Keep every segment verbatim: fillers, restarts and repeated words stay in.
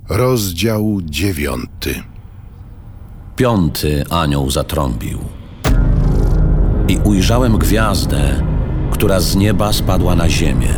Rozdział dziewiąty. Piąty anioł zatrąbił. I ujrzałem gwiazdę, która z nieba spadła na ziemię.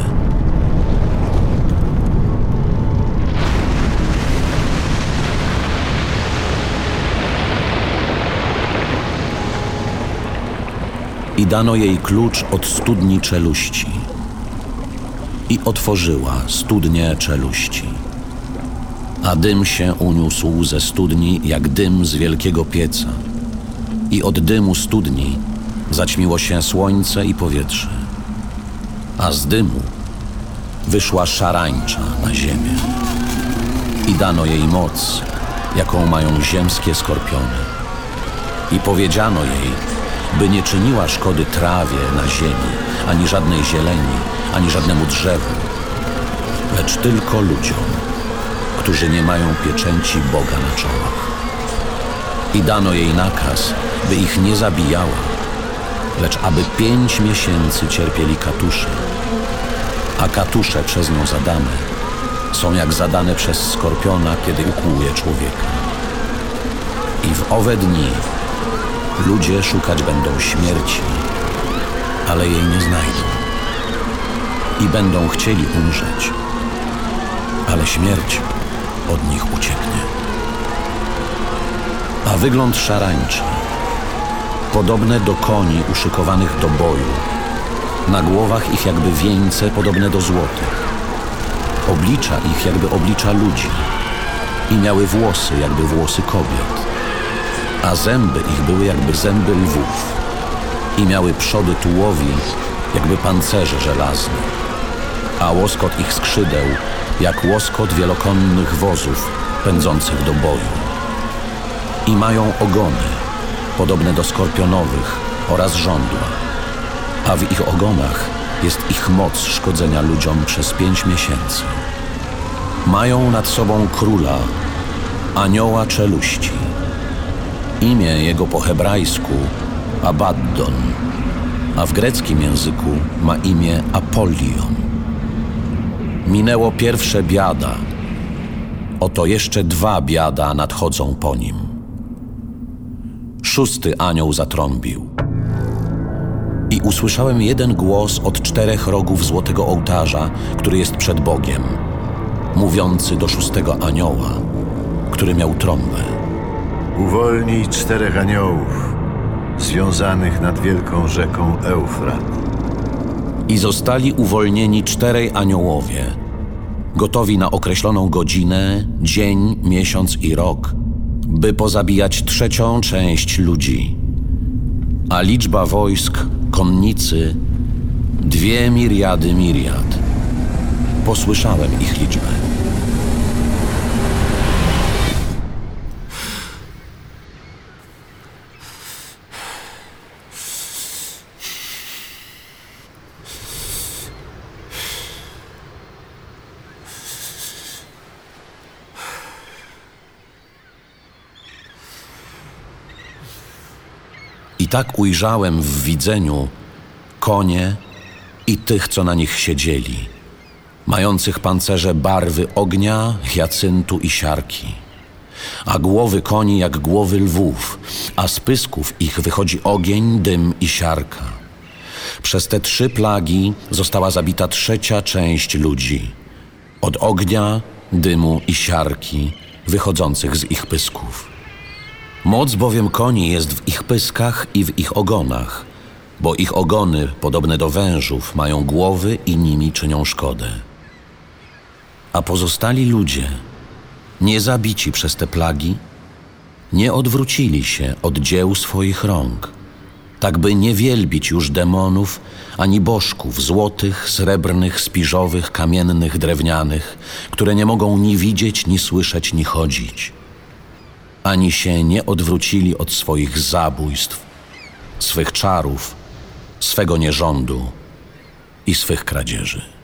I dano jej klucz od studni czeluści. I otworzyła studnię czeluści. A dym się uniósł ze studni, jak dym z wielkiego pieca. I od dymu studni zaćmiło się słońce i powietrze. A z dymu wyszła szarańcza na ziemię. I dano jej moc, jaką mają ziemskie skorpiony. I powiedziano jej, by nie czyniła szkody trawie na ziemi, ani żadnej zieleni, ani żadnemu drzewu, lecz tylko ludziom, którzy nie mają pieczęci Boga na czołach. I dano jej nakaz, by ich nie zabijała, lecz aby pięć miesięcy cierpieli katusze, a katusze przez nią zadane są jak zadane przez skorpiona, kiedy ukłuje człowieka. I w owe dni ludzie szukać będą śmierci, ale jej nie znajdą. I będą chcieli umrzeć, ale śmierć od nich ucieknie. A wygląd szarańczy, podobne do koni uszykowanych do boju, na głowach ich jakby wieńce podobne do złotych, oblicza ich jakby oblicza ludzi i miały włosy jakby włosy kobiet, a zęby ich były jakby zęby lwów i miały przody tułowi jakby pancerze żelazne, a łoskot ich skrzydeł jak łoskot wielokonnych wozów pędzących do boju. I mają ogony podobne do skorpionowych oraz żądła, a w ich ogonach jest ich moc szkodzenia ludziom przez pięć miesięcy. Mają nad sobą króla, anioła czeluści. Imię jego po hebrajsku Abaddon, a w greckim języku ma imię Apolion. Minęło pierwsze biada, oto jeszcze dwa biada nadchodzą po nim. Szósty anioł zatrąbił. I usłyszałem jeden głos od czterech rogów złotego ołtarza, który jest przed Bogiem, mówiący do szóstego anioła, który miał trąbę. Uwolnij czterech aniołów, związanych nad wielką rzeką Eufrat. I zostali uwolnieni czterej aniołowie, gotowi na określoną godzinę, dzień, miesiąc i rok, by pozabijać trzecią część ludzi. A liczba wojsk, konnicy, dwie miriady miriad. Posłyszałem ich liczbę. I tak ujrzałem w widzeniu konie i tych, co na nich siedzieli, mających pancerze barwy ognia, hiacyntu i siarki, a głowy koni jak głowy lwów, a z pysków ich wychodzi ogień, dym i siarka. Przez te trzy plagi została zabita trzecia część ludzi, od ognia, dymu i siarki wychodzących z ich pysków. Moc bowiem koni jest w ich pyskach i w ich ogonach, bo ich ogony, podobne do wężów, mają głowy i nimi czynią szkodę. A pozostali ludzie, nie zabici przez te plagi, nie odwrócili się od dzieł swoich rąk, tak by nie wielbić już demonów, ani bożków złotych, srebrnych, spiżowych, kamiennych, drewnianych, które nie mogą ni widzieć, ni słyszeć, ni chodzić. Ani się nie odwrócili od swoich zabójstw, swych czarów, swego nierządu i swych kradzieży.